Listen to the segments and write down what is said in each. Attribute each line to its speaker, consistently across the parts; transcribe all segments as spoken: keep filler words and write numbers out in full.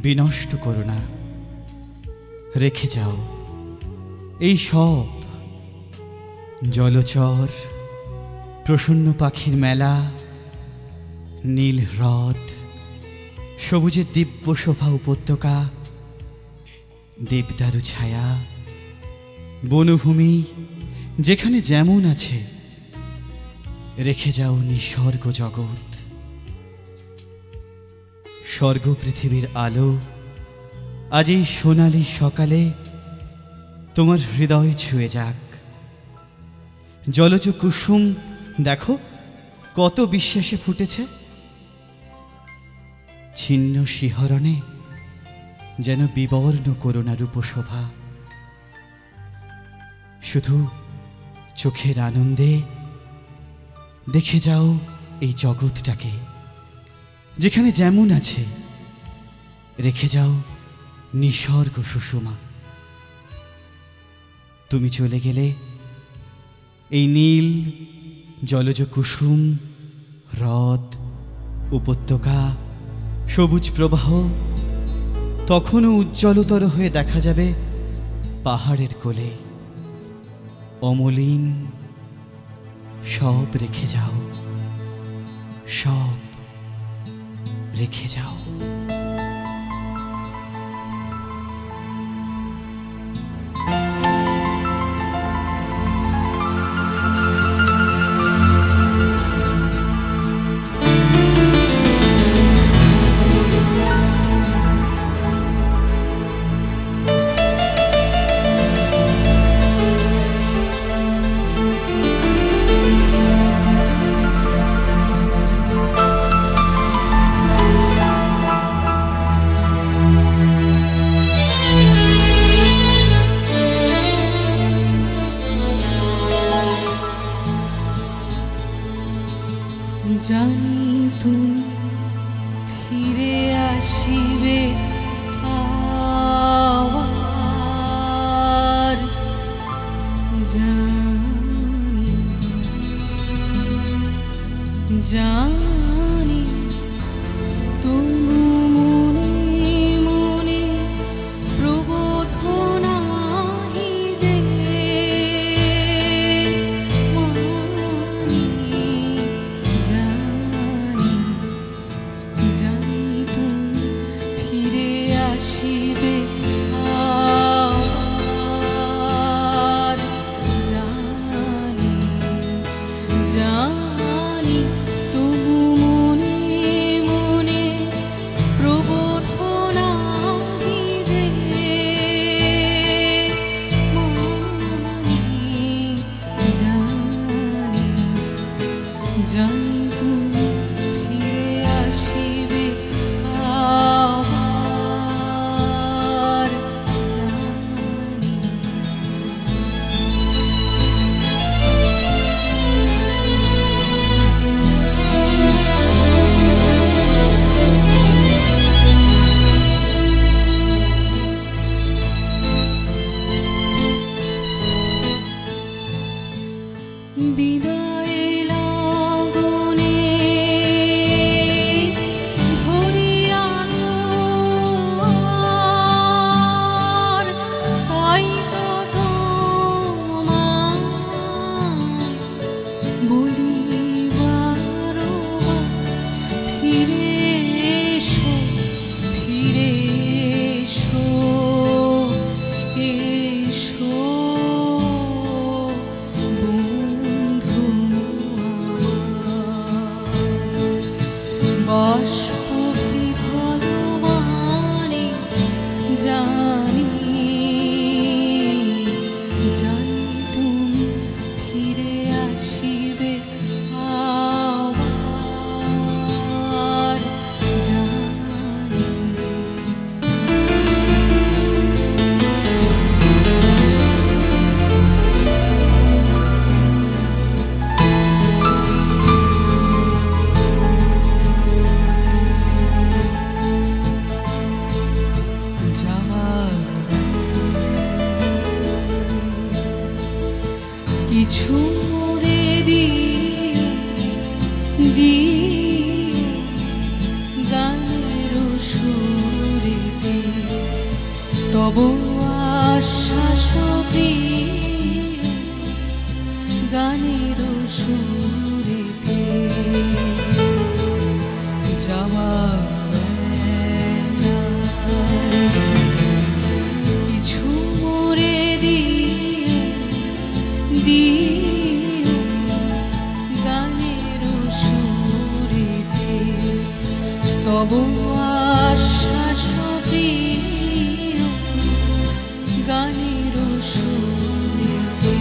Speaker 1: বিনষ্ট করো না, রেখে যাও এই সব জলচর প্রসন্ন পাখির মেলা, নীল হ্রদ, সবুজের দিব্য শোভা উপত্যকা, দেবদারু ছায়া, বনভূমি যেখানে যেমন আছে রেখে যাও নিসর্গ জগৎ। স্বর্গ পৃথিবীর আলো আজ এই সোনালি সকালে তোমার হৃদয় ছুঁয়ে যাক। জলজ কুসুম দেখো কত বিশ্বাসে ফুটেছে, ছিন্ন শিহরণে যেন বিবর্ণ করুণার উপশোভা। শুধু চোখের আনন্দে দেখে যাও এই জগৎটাকে, যেখানে যেমন আছে রেখে যাও নিসর্গ সুষমা। তুমি চলে গেলে এই নীল জলজ কুসুম, হ্রদ, উপত্যকা, সবুজ প্রবাহ তখনও উজ্জ্বলতর হয়ে দেখা যাবে পাহাড়ের কোলে। অমলিন সব রেখে যাও, সব রেখে যাও।
Speaker 2: জানি তুমি ফিরে আসিবে আবার, জানি জানি তবু মনে মনে প্রবোধ নাহি যে মানি, জানি জানি তুমি ফিরে আসিবে আবার, জানি জানি তবু মনে মনে প্রবোধ নাহি যে মানি, জানি জানি তুমি ফিরে আসিবে আবার, জানি বিদায় লগনে ধরিয়া তোমার হয়তো তোমায় বলিবার ফিরে এসো, ফিরে এসো, এসো বাষ্প বিফল মানে জানি, জানি তুমি ফিরে আসিবে আবার, জানি কিছু মোরে দি দি গানের সুরে তবু আশ্বাস প্রিয় গানের সুরেতে যাওয়ার কিছু মোরে দিয়ে দিও গানের সুরেতে তবু আশ্বাস প্রিয় গানের সুরেতে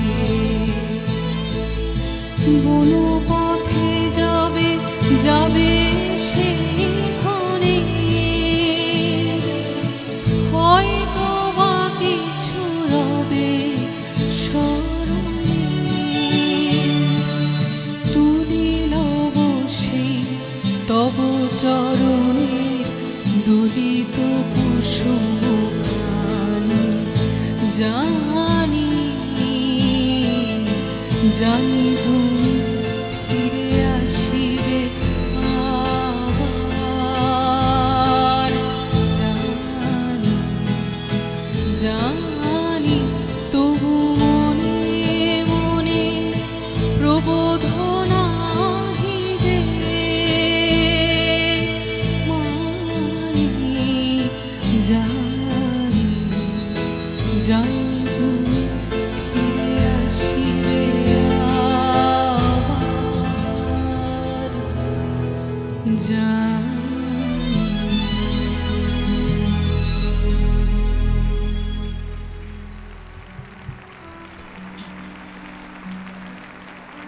Speaker 2: বনো পথে যাবে যাবে সেখানে হয়তো বা কিছু রবে স্মরণে তুলিল বসে তব চরণে দুলিত কুসুমখানি জানি জানি তুমি ফিরে আসিবে আবার জানি জানি তবু মনে মনে প্রবোধ নাহি যে মানি জানি জানি তুমি ফিরে আসিবে আবার জানি